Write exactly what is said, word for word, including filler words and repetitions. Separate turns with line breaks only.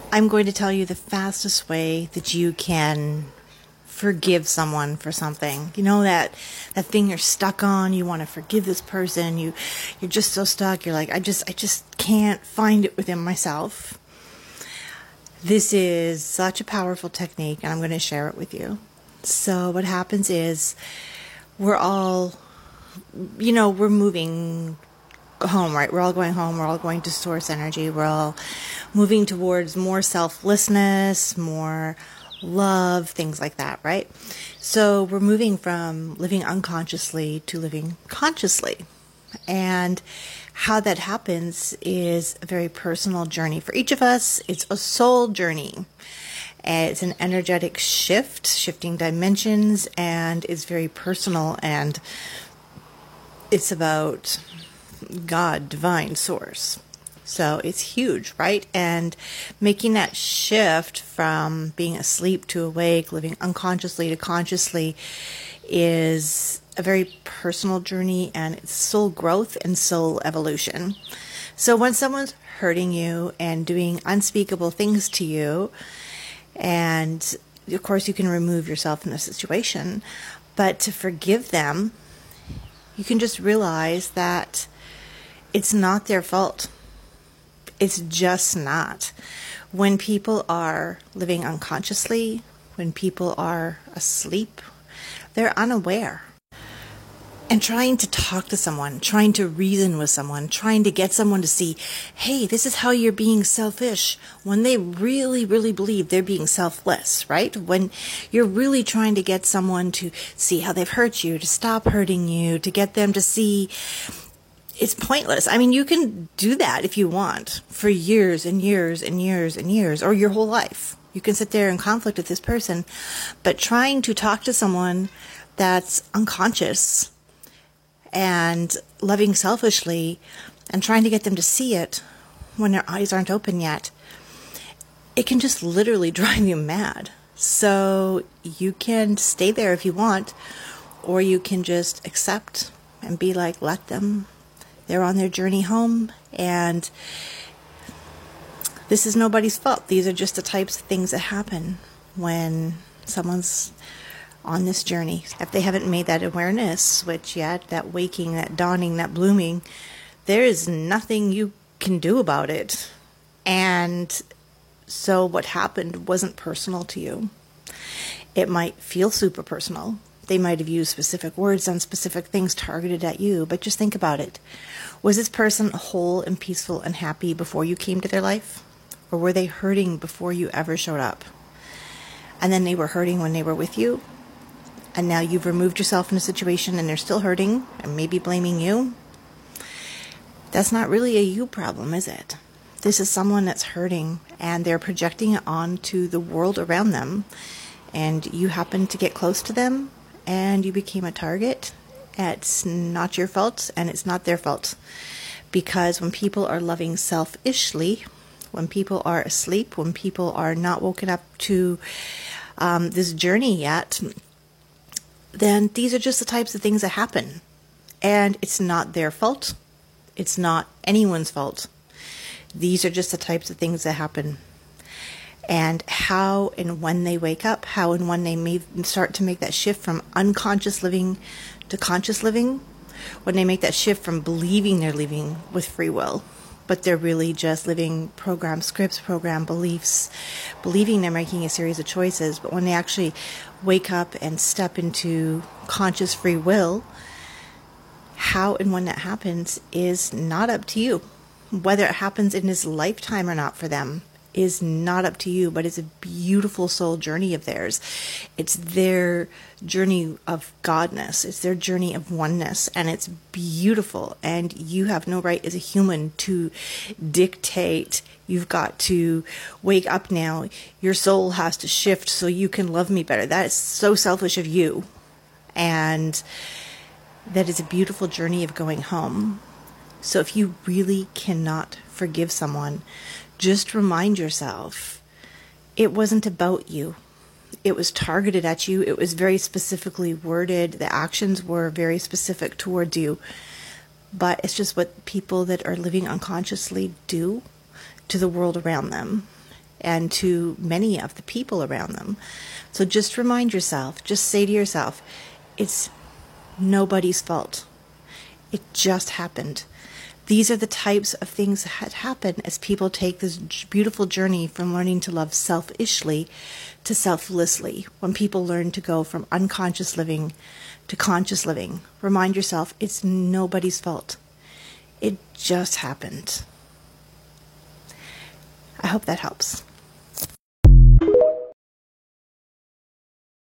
I'm going to tell you the fastest way that you can forgive someone for something. You know, that that thing you're stuck on, you want to forgive this person, you you're just so stuck, you're like, I just I just can't find it within myself. This is such a powerful technique, and I'm going to share it with you. So what happens is we're all, you know, we're moving home, right? We're all going home. We're all going to source energy. We're all moving towards more selflessness, more love, things like that, right? So we're moving from living unconsciously to living consciously. And how that happens is a very personal journey for each of us. It's a soul journey. And it's an energetic shift, shifting dimensions, and it's very personal, and it's about God, divine source. So it's huge, right? And making that shift from being asleep to awake, living unconsciously to consciously, is a very personal journey, and it's soul growth and soul evolution. So when someone's hurting you and doing unspeakable things to you, and of course you can remove yourself from the situation, but to forgive them, you can just realize that it's not their fault. It's just not. When people are living unconsciously, when people are asleep, they're unaware. And trying to talk to someone, trying to reason with someone, trying to get someone to see, hey, this is how you're being selfish, when they really, really believe they're being selfless, right? When you're really trying to get someone to see how they've hurt you, to stop hurting you, to get them to see it's pointless. I mean, you can do that if you want for years and years and years and years, or your whole life. You can sit there in conflict with this person, but trying to talk to someone that's unconscious and loving selfishly and trying to get them to see it when their eyes aren't open yet, it can just literally drive you mad. So you can stay there if you want, or you can just accept and be like, let them. They're on their journey home, and this is nobody's fault. These are just the types of things that happen when someone's on this journey. If they haven't made that awareness switch yet, that waking, that dawning, that blooming, there is nothing you can do about it. And so what happened wasn't personal to you. It might feel super personal. They might have used specific words on specific things targeted at you, but just think about it. Was this person whole and peaceful and happy before you came to their life? Or were they hurting before you ever showed up? And then they were hurting when they were with you? And now you've removed yourself from a situation and they're still hurting and maybe blaming you? That's not really a you problem, is it? This is someone that's hurting and they're projecting it onto the world around them. And you happen to get close to them and you became a target. It's not your fault and it's not their fault. Because when people are loving selfishly, when people are asleep, when people are not woken up to um, this journey yet, then these are just the types of things that happen. And it's not their fault. It's not anyone's fault. These are just the types of things that happen. And how and when they wake up, how and when they may start to make that shift from unconscious living to conscious living, when they make that shift from believing they're living with free will, but they're really just living program scripts, program beliefs, believing they're making a series of choices. But when they actually wake up and step into conscious free will, how and when that happens is not up to you. Whether it happens in this lifetime or not for them is not up to you, but it's a beautiful soul journey of theirs. It's their journey of godness. It's their journey of oneness, and it's beautiful. And you have no right as a human to dictate. You've got to wake up now. Your soul has to shift so you can love me better. That is so selfish of you. And that is a beautiful journey of going home. So if you really cannot forgive someone, just remind yourself, it wasn't about you. It was targeted at you. It was very specifically worded. The actions were very specific towards you. But it's just what people that are living unconsciously do to the world around them. and to many of the people around them. So just remind yourself, just say to yourself, it's nobody's fault. It just happened. These are the types of things that happen as people take this beautiful journey from learning to love selfishly to selflessly. When people learn to go from unconscious living to conscious living, remind yourself it's nobody's fault. It just happened. I hope that helps.